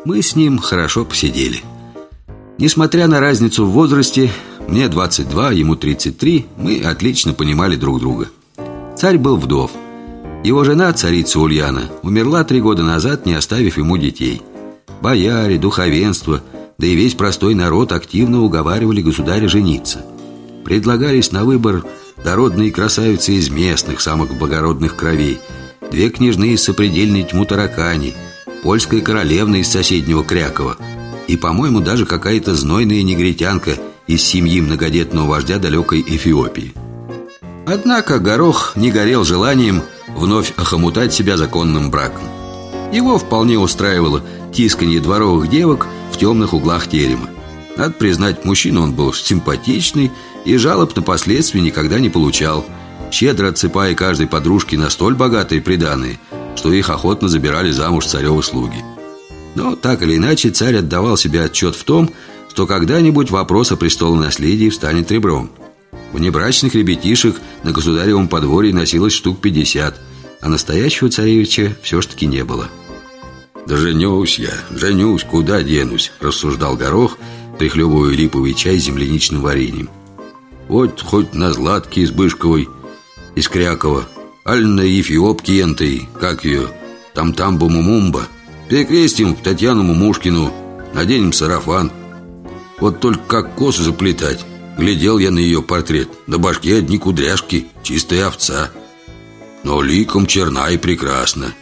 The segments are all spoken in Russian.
Мы с ним хорошо посидели. Несмотря на разницу в возрасте, мне 22, ему 33, мы отлично понимали друг друга. Царь был вдов. Его жена, царица Ульяна, умерла 3 года назад, не оставив ему детей. Бояре, духовенство, да и весь простой народ активно уговаривали государя жениться. Предлагались на выбор дородные красавицы из местных, самых благородных кровей, 2 княжны из сопредельной Тьму-Таракани, польская королевна из соседнего Крякова и, по-моему, даже какая-то знойная негритянка из семьи многодетного вождя далекой Эфиопии. Однако Горох не горел желанием вновь охомутать себя законным браком. Его вполне устраивало тисканье дворовых девок в темных углах терема. Надо признать, мужчина он был симпатичный и жалоб на последствия никогда не получал, щедро отсыпая каждой подружке на столь богатые приданые, что их охотно забирали замуж царевы слуги. Но так или иначе царь отдавал себе отчет в том, что когда-нибудь вопрос о престолонаследии встанет ребром. Внебрачных ребятишек на государевом подворье носилось штук 50, а настоящего царевича все ж таки не было. «Да женюсь я, женюсь, куда денусь», – рассуждал Горох, прихлебывая липовый чай с земляничным вареньем. «Вот хоть на Златке из Бышковой, из Крякова, аль на Ефиопке ентой, как ее, там-там-бу-му-мумба, перекрестим к Татьяну Мумушкину, наденем сарафан. Вот только как косу заплетать. Глядел я на ее портрет, на башке одни кудряшки, чистая овца. Но ликом черна и прекрасна.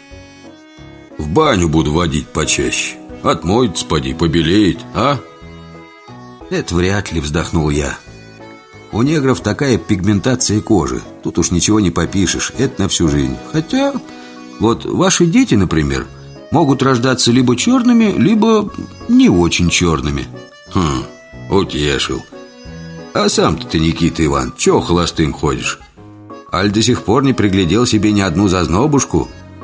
В баню буду водить почаще. Отмоется, поди, побелеет, а?» «Это вряд ли», вздохнул я. «У негров такая пигментация кожи. Тут уж ничего не попишешь, это на всю жизнь. Хотя, вот ваши дети, например, могут рождаться либо черными, либо не очень черными». Утешил. «А сам-то ты, Никита Иван, чего холостым ходишь? Аль до сих пор не приглядел себе ни одну зазнобушку?»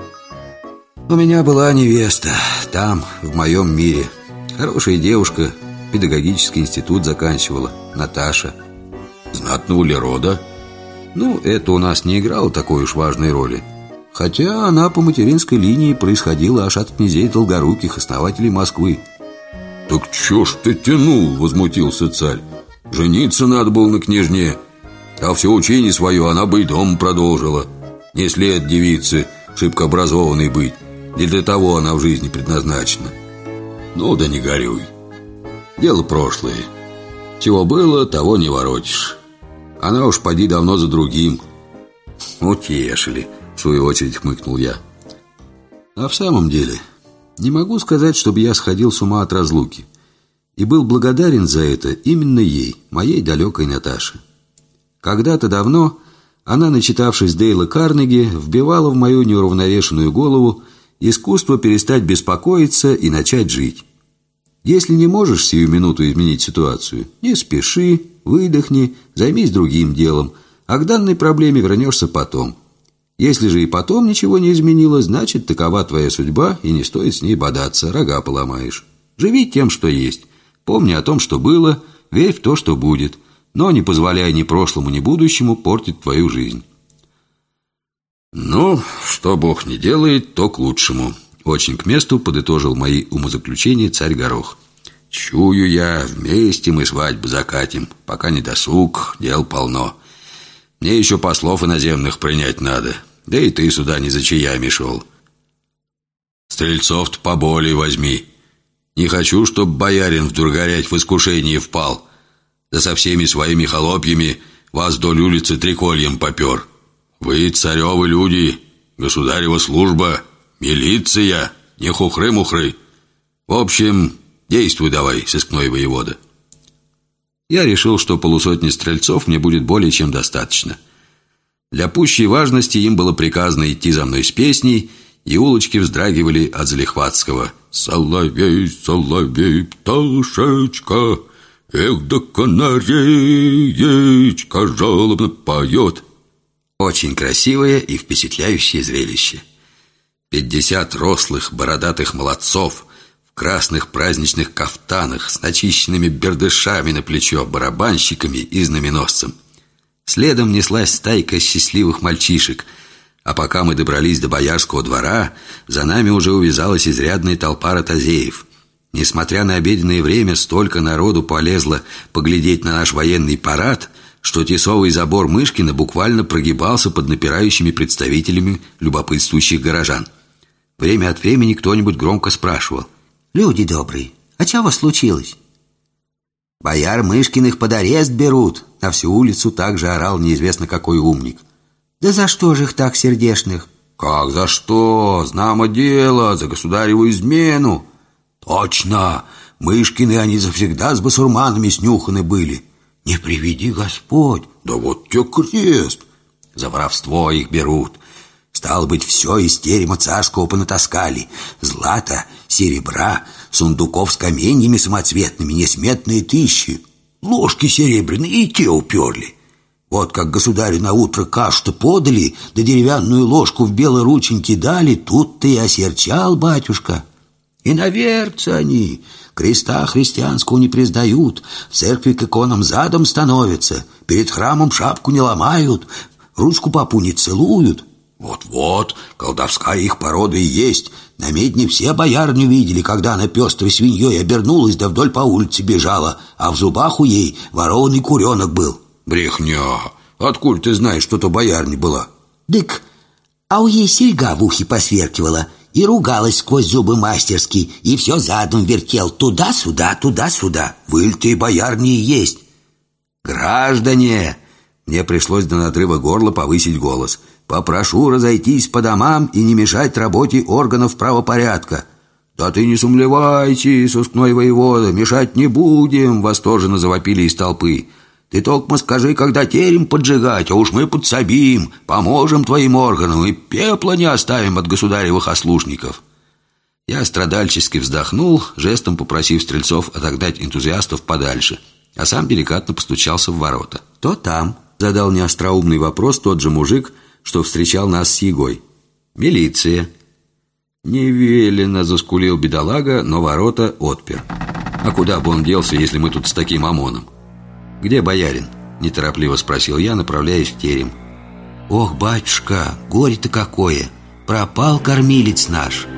«У меня была невеста, там, в моем мире. Хорошая девушка, педагогический институт заканчивала, Наташа». «Знатного ли рода?» «Ну, это у нас не играло такой уж важной роли. Хотя она по материнской линии происходила аж от князей Долгоруких, основателей Москвы». «Так чё ж ты тянул?» – возмутился царь. «Жениться надо было на княжне, а все учение свое она бы и дома продолжила. Не след девицы шибко образованной быть, не для того она в жизни предназначена». «Ну да не горюй. Дело прошлое. Чего было, того не воротишь. Она уж поди давно за другим». «Утешили», в свою очередь хмыкнул я. «А в самом деле, не могу сказать, чтобы я сходил с ума от разлуки. И был благодарен за это именно ей, моей далекой Наташе. Когда-то давно она, начитавшись Дейла Карнеги, вбивала в мою неуравновешенную голову искусство перестать беспокоиться и начать жить. Если не можешь сию минуту изменить ситуацию, не спеши, выдохни, займись другим делом, а к данной проблеме вернешься потом. Если же и потом ничего не изменилось, значит, такова твоя судьба, и не стоит с ней бодаться, рога поломаешь. Живи тем, что есть. Помни о том, что было, верь в то, что будет, но не позволяй ни прошлому, ни будущему портить твою жизнь». «Ну, что Бог не делает, то к лучшему», — очень к месту подытожил мои умозаключения царь Горох. «Чую я, вместе мы свадьбу закатим, пока не досуг, дел полно. Мне еще послов иноземных принять надо, да и ты сюда не за чаями шел. Стрельцов-то поболее возьми. Не хочу, чтоб боярин вдруг горять в искушении впал, да со всеми своими холопьями вас вдоль улицы Трикольем попер. Вы царевы люди, государева служба, милиция, не хухры-мухры. В общем, действуй давай, сыскной воевода». Я решил, что полусотни стрельцов мне будет более чем достаточно. Для пущей важности им было приказано идти за мной с песней, и улочки вздрагивали от залихватского «Соловей, соловей, пташечка, эх да канареечка жалобно поет». Очень красивое и впечатляющее зрелище. 50 рослых бородатых молодцов в красных праздничных кафтанах с начищенными бердышами на плечо, барабанщиками и знаменосцем. Следом неслась стайка счастливых мальчишек, а пока мы добрались до боярского двора, за нами уже увязалась изрядная толпа ротозеев. Несмотря на обеденное время, столько народу полезло поглядеть на наш военный парад, что тесовый забор Мышкина буквально прогибался под напирающими представителями любопытствующих горожан. Время от времени кто-нибудь громко спрашивал: «Люди добрые, а чего случилось?» «Бояр Мышкиных под арест берут», — на всю улицу также орал неизвестно какой умник. «Да за что же их так сердешных?» «Как за что? Знамо дело, за государеву измену». «Точно, Мышкины они завсегда с басурманами снюханы были. Не приведи Господь, да вот те крест. За воровство их берут. Стало быть, все из терема царского понатаскали. Злата, серебра, сундуков с каменьями самоцветными несметные тысячи. Ложки серебряные и те уперли. Вот как государю на утро кашу-то подали, да деревянную ложку в белой рученьке дали, тут-то и осерчал батюшка. И наверцы они, креста христианского не признают, в церкви к иконам задом становятся, перед храмом шапку не ломают, ручку попу не целуют. Вот-вот, колдовская их порода и есть. На медне все боярню видели, когда она пестрой свиньей обернулась, да вдоль по улице бежала, а в зубах у ей ворованный куренок был. Брехня! Откуда ты знаешь, что то боярня была? Дык, а у ей серьга в ухе посверкивала, и ругалась сквозь зубы мастерски, и все задом вертел туда-сюда, туда-сюда. Вылитые боярни и есть. «Граждане!» Мне пришлось до надрыва горла повысить голос. «Попрошу разойтись по домам и не мешать работе органов правопорядка». «Да ты не сумлевайся, сыскной воевода, мешать не будем!» Восторженно завопили из толпы. «Ты только скажи, когда терем поджигать, а уж мы подсобим, поможем твоим органам и пепла не оставим от государевых ослушников». Я страдальчески вздохнул, жестом попросив стрельцов отогнать энтузиастов подальше, а сам деликатно постучался в ворота. «Кто там?» — задал неостроумный вопрос тот же мужик, что встречал нас с Егой. «Милиция». «Невелено», — заскулил бедолага, но ворота отпер. «А куда бы он делся, если мы тут с таким ОМОНом?» «Где боярин?» – неторопливо спросил я, направляясь в терем. «Ох, батюшка, горе-то какое! Пропал кормилец наш!»